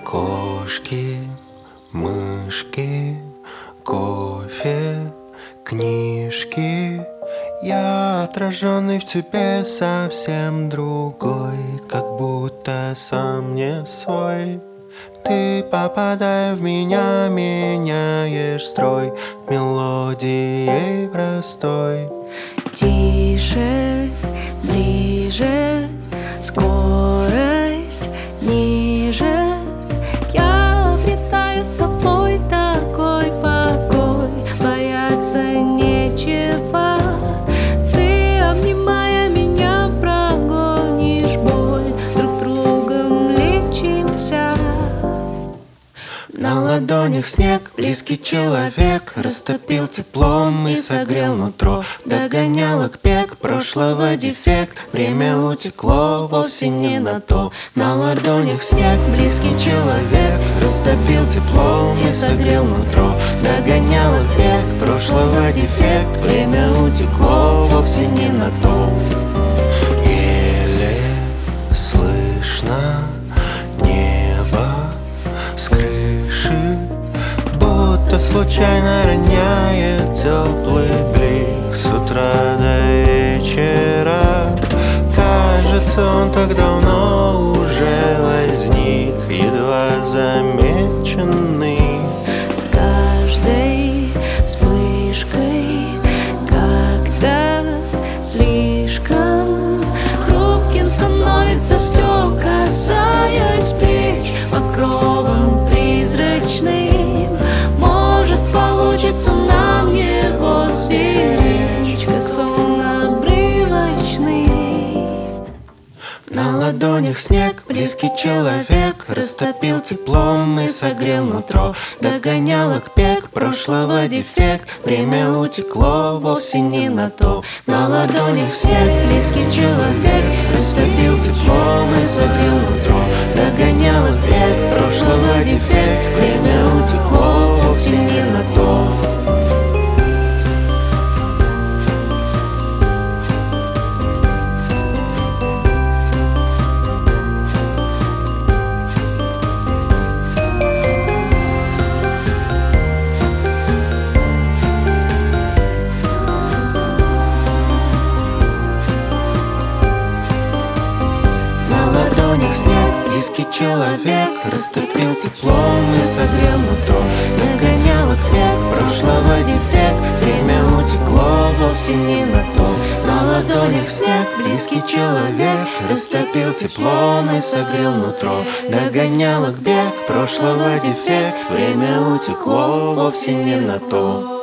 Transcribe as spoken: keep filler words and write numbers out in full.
Кошки, мышки, кофе, книжки. Я отраженный в тебе совсем другой, как будто сам не свой. Ты, попадая в меня, меняешь строй мелодией простой. Тише, ближе, скорость ниже. Я обретаю с тобой такой покой, бояться нечего. Ты, обнимая меня, прогонишь боль, друг другом лечимся. На ладонях снег, близкий человек, растопил теплом и согрел нутро. Догонялок бег прошлого дефект, время утекло вовсе не на то. На ладонях снег, близкий человек, растопил теплом и согрел нутро. Догонялок бег прошлого дефект, время утекло вовсе не на то. Еле слышно небо с крыши, будто случайно роняет теплый блик с утра до вечера. Кажется, он так давно уже возник, едва замеченный. С каждой вспышкой как-то слишком хрупким становится все, касаясь плеч покровом призрачным. Может, получится нам его сберечь, как сон обрывочный. На ладонях снег, близкий человек, растопил теплом и согрел нутро. Догонялок бег прошлого дефект, время утекло вовсе не на то. На ладонях снег, близкий человек, растопил теплом и согрел нутро. Догонялок бег прошлого дефект, время утекло вовсе не на то. Снег, близкий человек, растопил теплом и согрел нутро. Догонялок бег прошлого дефект, время утекло вовсе не на то. На ладонях снег, близкий человек, растопил теплом и согрел нутро. Догонялок бег прошлого дефект, время утекло вовсе не на то.